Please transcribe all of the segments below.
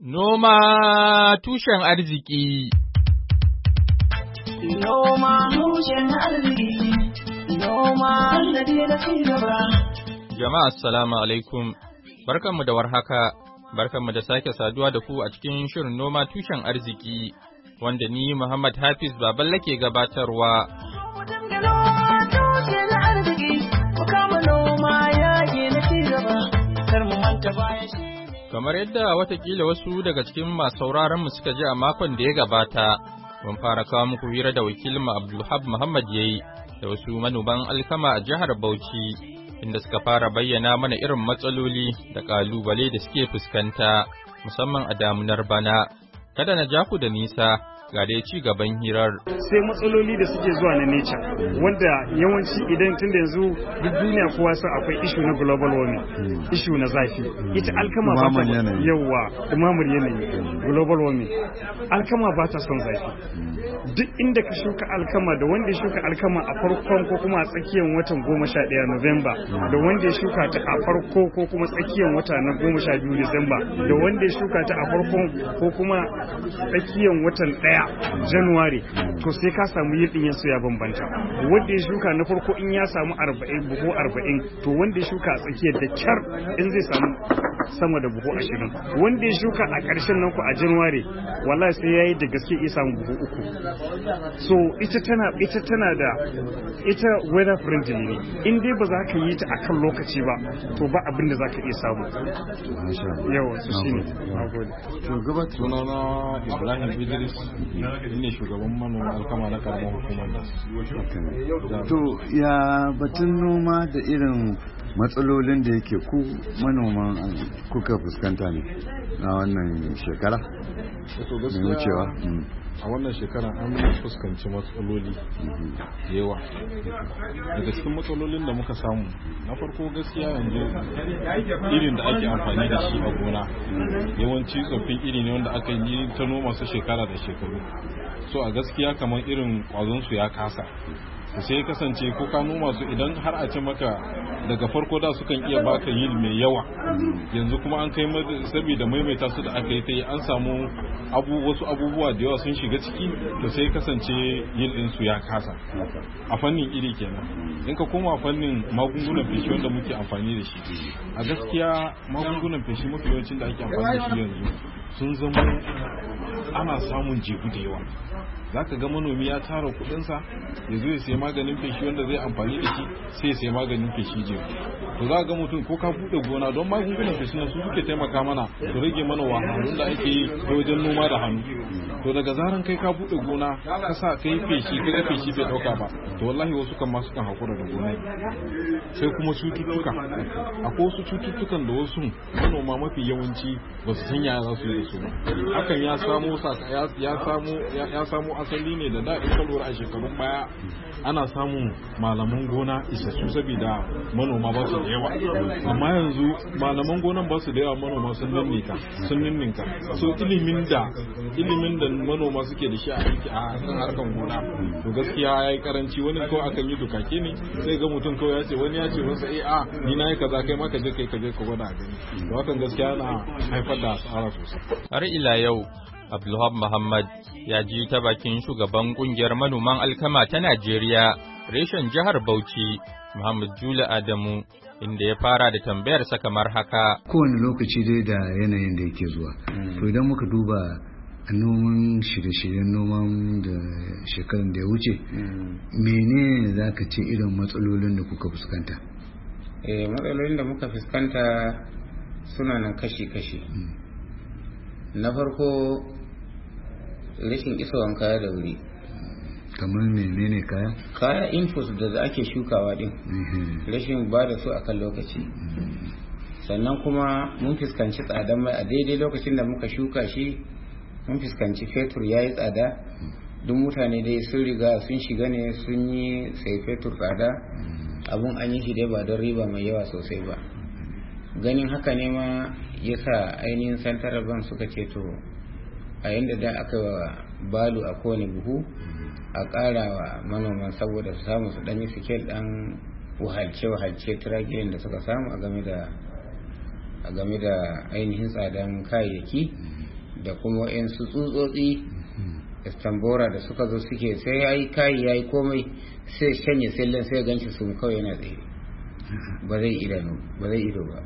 Noma tushen arziki. Noma tushen arziki. Noma sannadi na cigaba. Jama'a assalamu alaikum. Barkanmu da warhaka. Barkanmu da sake saduwa da ku a cikin shirin noma tushen arziki wanda ni Muhammad Hafiz Baballe ke gabatarwa. Kamar yadda watakila wasu daga cikin masu sauraronmu suka ji a makon da ya gabata, mun fara kawo muku hira da wakilin Abdulhab Muhammad yayi da wasu manoman alkama a jihar Bauchi, inda suka fara bayyana mana irin matsaloli da ƙalubale da suke fuskanta, musamman a damunar bana. Kada na ja ku da nisa, ga dai ci gaban hirar. Sai matsaloli da suke zuwa na nature wanda yawanci idan tun da yanzu duk duniya kowa sai akwai issue na global warming, issue na zafi. Ita alkama ba ta yawa dumamar yanayi, global warming. Alkama ba ta son zafi. Duk inda ka shuka alkama da wanda ya shuka alkama a farkon ko kuma a tsakiyar watan 11 November da wanda ya shuka ta a farko ko kuma tsakiyar wata na 12 December da wanda ya shuka ta a farkon ko kuma tsakiyar watan 1 January, to sai ka samu yildin yasu ya bambanta. Wanda ya shuka na farko in ya samu 40 buhu 40, to wanda ya shuka a tsakiyar da kyar in zai samu sama da buhu 20. Wanda ya shuka a ƙarshen nan ku a January, wallahi sai yayi da gaske ya samu buhu 3. So ita tana da ita weather friendly ne. In dai ba za ka yi ta akan lokaci ba, to ba abin da za ka iya samu. Yawa su shine. Nagode. To gaba sunana Ibrahim Idris, ne shugaban manoma alkama na karamar hukumar da. To ya batun noma da irin matsalolin da yake ku manoman kuka fuskanta ne na wannan shekara? To gaskiya a wannan shekara an fuskanci matsaloli da yawa. Daga cikin matsalolin da muka samu, na farko gaskiya yanzu irin da ake amfani da shi a gona yawanci tsoffin iri ne wanda aka yi ta noma su shekara da shekaru. So a gaskiya kamar irin kwazon su ya kasa, sai kasance ko ka noma su idan har a ce maka daga farko da sukan iya baka yield mai yawa, yanzu kuma an kai saboda maimaita su da aka yi ta yi an samu wasu abubuwa da yawa sun shiga ciki, to sai kasance yield din su ya kasa a fannin iri kenan. In ka koma fannin magungunan feshi wanda muke amfani da shi, a gaskiya magungunan feshi mafi yawancin da ake amfani da shi yanzu sun zama ana samun jebu da yawa. Za ka ga manomi ya tara kudinsa ya zo ya sai maganin feshi wanda zai amfani da shi, sai ya sai maganin feshi je. To za ga mutum ko ka bude gona, don magungunan feshi na su suke taimaka mana su rage mana wahalhalun da ake yi ta wajen noma da hannu. To daga zaran kai ka bude gona ka sa kai feshi ka ga feshi bai dauka ba, to wallahi wasu kan ma su kan hakura da gona. Sai kuma cututtuka, akwai wasu cututtukan da wasu manoma mafi yawanci ba su san yaya za su yi da su ba. Hakan ya samo asali ne da in ka lura a shekarun baya ana samun malaman gona isassu saboda manoma ba su da yawa, amma yanzu malaman gonan ba su da yawa, manoma sun ninninka. So ilimin da manoma suke da shi a aiki a kan harkan gona, to gaskiya yayi karanci. Wani ko akan yi dukake ne, sai ga mutum kawai ya ce wani ya ce masa ni na yi kaza, kai ma ka je ka gwada a gani. To hakan gaskiya na haifar da asara sosai. Har ila yau Abdulhab Muhammad ya ji ta bakin shugaban kungiyar manoman alkama ta Najeriya, reshen jihar Bauchi, Muhammad Jula Adamu, inda ya fara da tambayarsa kamar haka. Kowane lokaci dai da yanayin da yake zuwa. To idan muka duba noman shirye-shiryen noman da shekarun da ya wuce, menene za ka ce irin matsalolin da kuka fuskanta? Matsalolin da muka fuskanta suna nan kashi-kashi. Na farko, rashin isowan kaya da wuri. Kamar menene kaya inputs da ake shukawa din, rashin ba da su akan lokaci. Sannan kuma mun fuskanci tsadan mai a daidai lokacin da muka shuka shi, mun fuskanci fetur yayi tsada. Duk mutane dai sun riga sun shiga ne sun yi sai fetur tsada, abun an yi shi dai ba don riba mai yawa sosai ba. Ganin haka ne ma yasa ainihin central bank suka ce to a yanda da aka balu a kowane buhu a ƙara wa manoman saboda su samu su ɗanyi sikel ɗan wahalce tiragirin da suka samu a game da ainihin tsadan kayayyaki, da kuma su tsutsotsi istambora da suka zo suke sai yayi kai yayi komai sai shanye sillan sai ganci su kawai yana tsaye ba zai ido ba.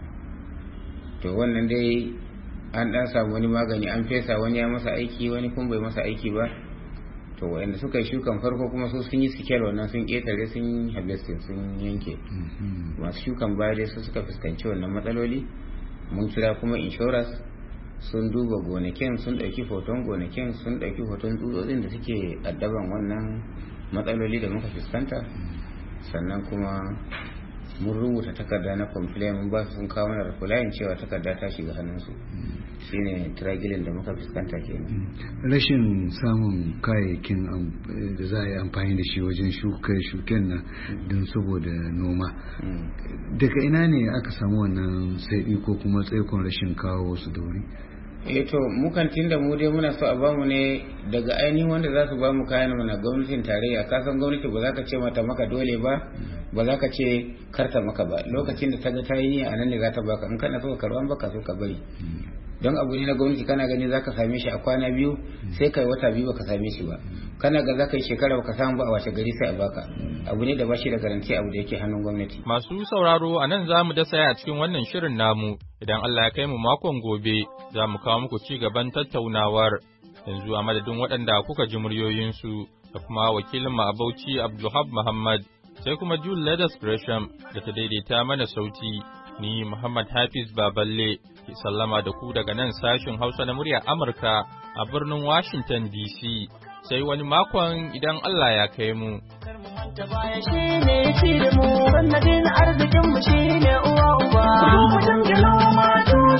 To wannan dai an dan samu wani magani an fesa, wani ya masa aiki wani kuma bai masa aiki ba. To wanda suka yi shukan farko kuma su sun yi sikel wannan sun ketare sun harvesting sun yanke. Masu shukan baya dai su suka fuskanci wannan matsaloli. Mun kira kuma insurance sun duba gonakin, sun ɗauki hoton gonakin, sun ɗauki hoton tsutsotsin da suke addaban wannan matsaloli da muka fuskanta. Sannan kuma mun rubuta takarda na complaint mun ba su, sun kawo mana reply cewa takarda ta shiga hannunsu. Shine tragilin da muka fuskanta kenan. Rashin samun kayayyakin da za a yi amfani da shi wajen shuken nan don saboda noma. Daga ina ne aka samu wannan saiɗi ko kuma tsaikon rashin kawo wasu da wuri? To mukan tinda mu dai muna so a bamu ne daga ainihin wanda za su bamu kayan mana gwamnatin tarayya. Kasan gwamnati ba za ka ce mata maka dole ba za ka ce karta maka ba. Lokacin da ta ga ta yi a nan ne za ta baka, in kana so ka karɓa baka so ka bari. Don abu ne na gwamnati kana gani za ka same shi a kwana biyu sai kai wata biyu baka same shi ba, kana ga za ka yi shekara baka samu ba a wace gari sai a baka. Abu ne da ba shi da garanti, abu da yake hannun gwamnati. Masu sauraro a nan za mu dasa a cikin wannan shirin namu, idan Allah ya kai mu makon gobe za mu kawo muku ci gaban tattaunawar. Yanzu a madadin waɗanda kuka ji muryoyinsu da kuma wakilin mu a Bauchi Abdulhab Muhammad, sai kuma Jule Leathers Gresham da ta daidaita mana sauti. Ni Muhammad Hafiz Baballe ke sallama da ku daga nan sashin Hausa na muryar Amurka a birnin Washington DC. Sai wani makon idan Allah ya kai mu.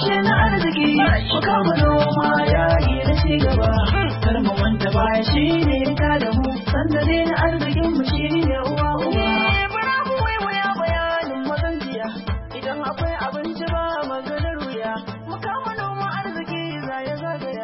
Shi ne